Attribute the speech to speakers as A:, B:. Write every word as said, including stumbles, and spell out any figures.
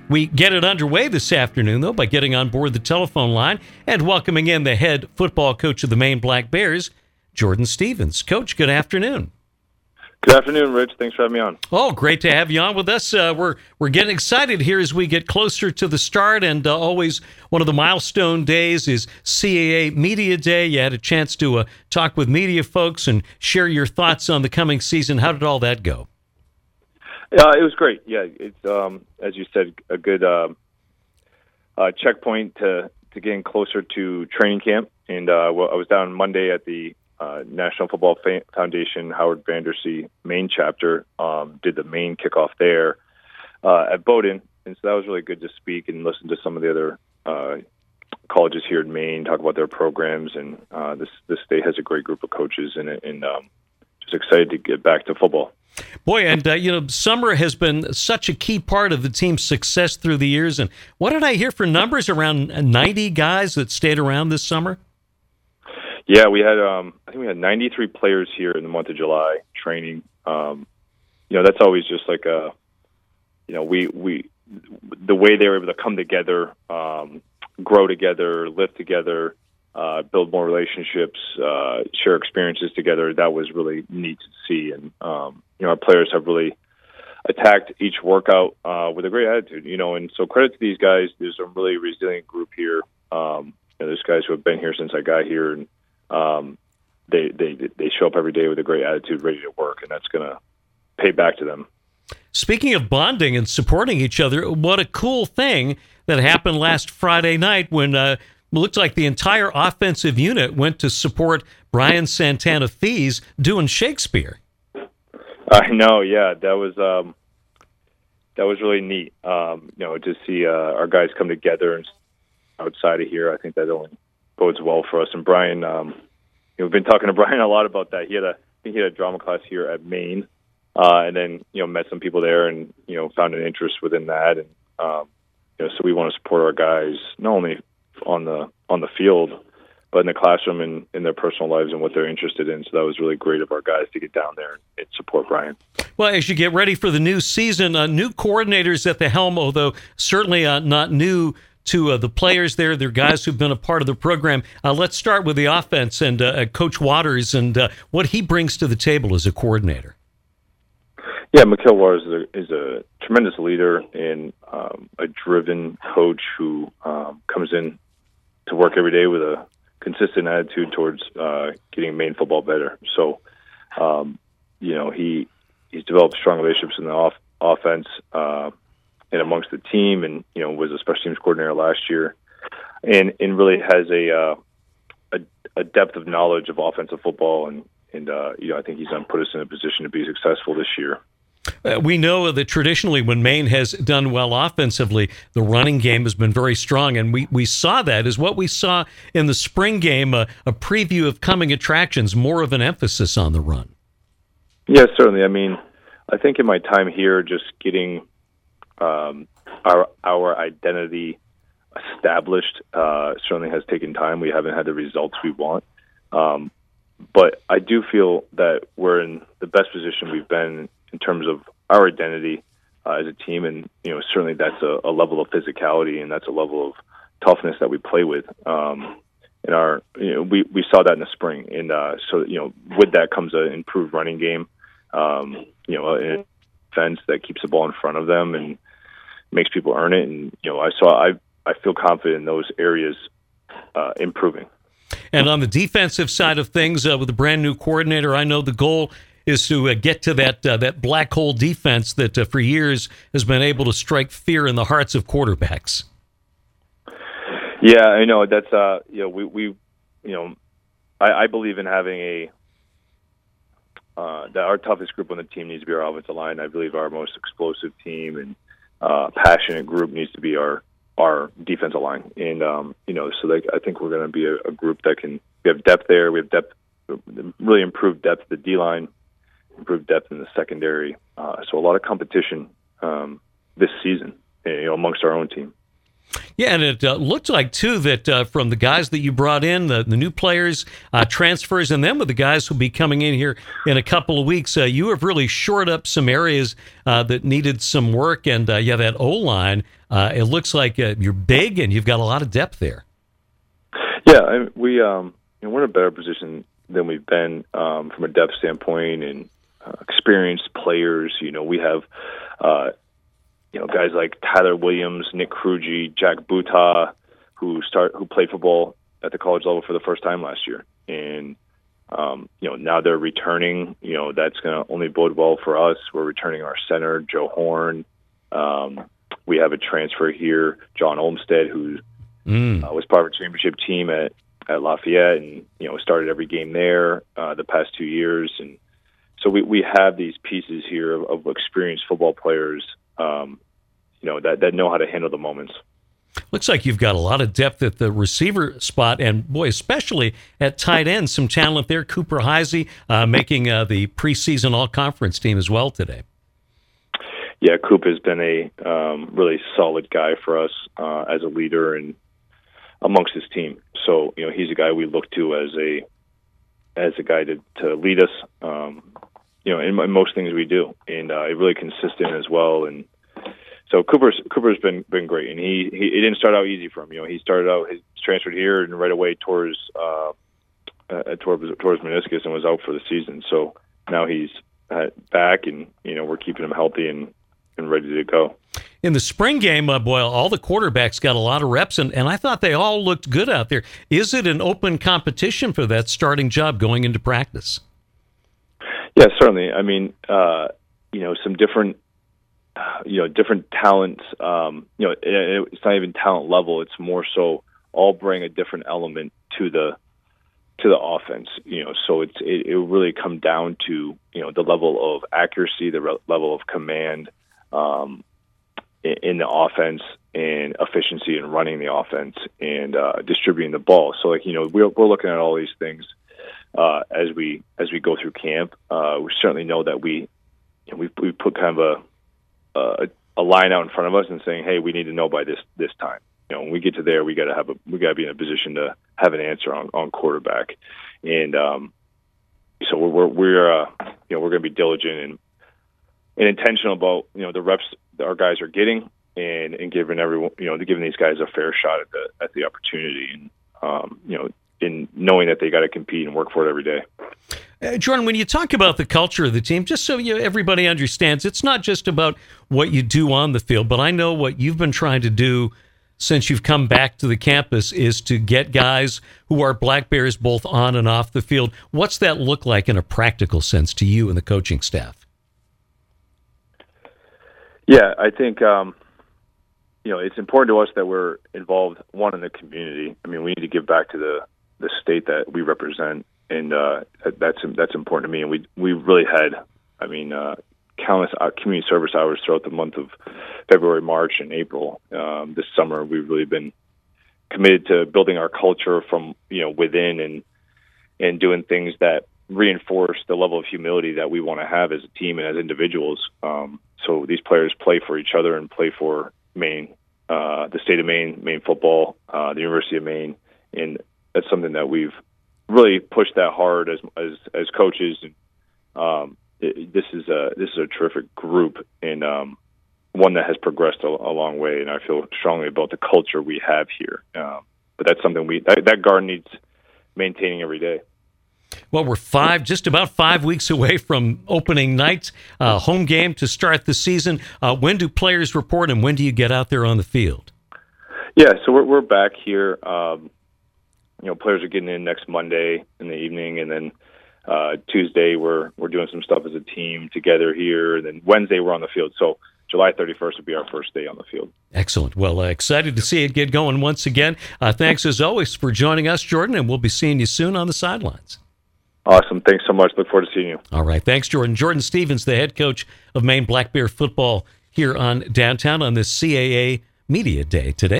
A: We get it underway this afternoon, though, by getting on board the telephone line and welcoming in the head football coach of the Maine Black Bears, Jordan Stevens. Coach, good afternoon.
B: Good afternoon, Rich. Thanks for having me on.
A: Oh, great to have you on with us. Uh, we're we're getting excited here as we get closer to the start, and uh, always one of the milestone days is C A A Media Day. You had a chance to uh, talk with media folks and share your thoughts on the coming season. How did all that go?
B: Yeah, it was great. Yeah, it's um, as you said, a good um, uh, checkpoint to to getting closer to training camp. And uh, well, I was down Monday at the Uh, National Football Foundation Howard Vandersea Maine chapter, um, did the Maine kickoff there uh, at Bowdoin, and so that was really good to speak and listen to some of the other uh, colleges here in Maine talk about their programs. And uh, this this state has a great group of coaches in it, and um, just excited to get back to football.
A: Boy, and uh, you know, summer has been such a key part of the team's success through the years. And what did I hear for numbers? Around ninety guys that stayed around this summer?
B: Yeah, we had, um, I think we had ninety-three players here in the month of July training. Um, you know, that's always just like a, you know, we, we, the way they were able to come together, um, grow together, live together, uh, build more relationships, uh, share experiences together. That was really neat to see. And, um, you know, our players have really attacked each workout, uh, with a great attitude, you know, and so credit to these guys. There's a really resilient group here. Um, you know, there's guys who have been here since I got here, and, Um, they, they they show up every day with a great attitude, ready to work, and that's going to pay back to them.
A: Speaking of bonding and supporting each other, what a cool thing that happened last Friday night when uh, it looked like the entire offensive unit went to support Brian Santana Fees doing Shakespeare.
B: I know, yeah, that was um, that was really neat. Um, you know, to see uh, our guys come together and outside of here, I think that only bodes well for us. And Brian, um, you know, we've been talking to Brian a lot about that. He had a he had a drama class here at Maine, uh, and then you know met some people there, and you know found an interest within that. And um, you know, so we want to support our guys not only on the on the field, but in the classroom and in their personal lives and what they're interested in. So that was really great of our guys to get down there and support Brian.
A: Well, as you get ready for the new season, uh, new coordinators at the helm, although certainly uh, not new to uh, the players there. They're guys who've been a part of the program. Uh, let's start with the offense and uh, Coach Waters and uh, what he brings to the table as a coordinator.
B: Yeah, Mikhail Waters is a, is a tremendous leader and um, a driven coach who um, comes in to work every day with a consistent attitude towards uh, getting Maine football better. So, um, you know, he he's developed strong relationships in the off, offense, uh, and amongst the team, and you know was a special teams coordinator last year, and and really has a uh, a, a depth of knowledge of offensive football, and and uh, you know I think he's going to put us in a position to be successful this year.
A: Uh, we know that traditionally when Maine has done well offensively, the running game has been very strong, and we, we saw that is what we saw in the spring game, uh, a preview of coming attractions, more of an emphasis on the run.
B: Yeah, certainly. I mean, I think in my time here, just getting Um, our our identity established uh, certainly has taken time. We haven't had the results we want, um, but I do feel that we're in the best position we've been in terms of our identity uh, as a team, and you know certainly that's a, a level of physicality and that's a level of toughness that we play with. Um, in our, you know, we we saw that in the spring, and uh, so you know with that comes an improved running game. Um, you know, a defense that keeps the ball in front of them and makes people earn it, and you know, I saw I I feel confident in those areas uh, improving.
A: And on the defensive side of things, uh, with a brand new coordinator, I know the goal is to uh, get to that uh, that black hole defense that uh, for years has been able to strike fear in the hearts of quarterbacks.
B: Yeah, I know that's uh you know we we you know I, I believe in having a uh, that our toughest group on the team needs to be our offensive line. I believe our most explosive team and Uh, passionate group needs to be our our defensive line, and um, you know, so they, I think we're going to be a, a group that can. We have depth there. We have depth, really improved depth. The D line, improved depth in the secondary. Uh, so a lot of competition um, this season, you know, amongst our own team.
A: Yeah, and it uh, looked like, too, that uh, from the guys that you brought in, the, the new players, uh, transfers, and then with the guys who'll be coming in here in a couple of weeks, uh, you have really shored up some areas uh, that needed some work. And, uh, yeah, that O-line, uh, it looks like uh, you're big and you've got a lot of depth there.
B: Yeah, I, we, um, you know, we're in a better position than we've been um, from a depth standpoint and uh, experienced players. You know, we have uh, – You know, guys like Tyler Williams, Nick Krugy, Jack Buta, who start who played football at the college level for the first time last year, and um, you know now they're returning. You know that's going to only bode well for us. We're returning our center, Joe Horn. Um, we have a transfer here, John Olmstead, who mm. uh, was part of a championship team at, at Lafayette, and you know started every game there uh, the past two years. And so we we have these pieces here of, of experienced football players. Um, you know, that, that know how to handle the moments.
A: Looks like you've got a lot of depth at the receiver spot, and boy, especially at tight end, some talent there. Cooper Heisey uh, making uh, the preseason all-conference team as well today.
B: Yeah, Coop has been a um, really solid guy for us uh, as a leader and amongst his team. So, you know, he's a guy we look to as a as a guy to, to lead us. Um, you know, in, in most things we do, and uh, really consistent as well. And so Cooper's Cooper's been been great, and he, he it didn't start out easy for him. You know, he started out he transferred here and right away towards uh, uh towards towards meniscus and was out for the season. So now he's uh, back, and you know we're keeping him healthy and, and ready to go.
A: In the spring game, uh, Boyle, all the quarterbacks got a lot of reps, and, and I thought they all looked good out there. Is it an open competition for that starting job going into practice?
B: Yeah, certainly. I mean, uh, you know, some different, uh, you know, different talents. Um, you know, it, it's not even talent level. It's more so all bring a different element to the to the offense. You know, so it's it, it will really come down to you know the level of accuracy, the re- level of command um, in, in the offense, and efficiency in running the offense and uh, distributing the ball. So, like you know, we're we're looking at all these things. Uh, as we as we go through camp, uh, we certainly know that we you know, we we put kind of a, a a line out in front of us and saying, hey, we need to know by this this time. You know, when we get to there, we got to have a we got to be in a position to have an answer on, on quarterback, and um, so we're we're, we're uh, you know we're going to be diligent and and intentional about you know the reps that our guys are getting and, and giving everyone you know giving these guys a fair shot at the at the opportunity and um, you know. in knowing that they got to compete and work for it every day.
A: Uh, Jordan, when you talk about the culture of the team, just so you, everybody understands, it's not just about what you do on the field, but I know what you've been trying to do since you've come back to the campus is to get guys who are Black Bears both on and off the field. What's that look like in a practical sense to you and the coaching staff?
B: Yeah, I think, um, you know, it's important to us that we're involved, one, in the community. I mean, we need to give back to the the state that we represent, and uh, that's that's important to me. And we we really had, I mean, uh, countless community service hours throughout the month of February, March, and April. Um, this summer, we've really been committed to building our culture from you know within, and and doing things that reinforce the level of humility that we want to have as a team and as individuals. Um, so these players play for each other and play for Maine, uh, the state of Maine, Maine football, uh, the University of Maine, and that's something that we've really pushed that hard as as, as coaches. And um, it, this is a this is a terrific group and um, one that has progressed a, a long way. And I feel strongly about the culture we have here. Um, but that's something we that, that guard needs maintaining every day.
A: Well, we're five, just about five weeks away from opening night, uh, home game to start the season. Uh, when do players report, and when do you get out there on the field?
B: Yeah, so we're we're back here. Um, you know, players are getting in next Monday in the evening, and then uh, Tuesday we're we're doing some stuff as a team together here, and then Wednesday we're on the field. So July thirty-first will be our first day on the field. Excellent.
A: Well, uh, excited to see it get going once again. Uh, thanks as always for joining us, Jordan, and we'll be seeing you soon on the sidelines.
B: Awesome. Thanks so much. Look forward to seeing you.
A: All right. Thanks, Jordan. Jordan Stevens, the head coach of Maine Black Bear football here on Downtown on this C A A Media Day today.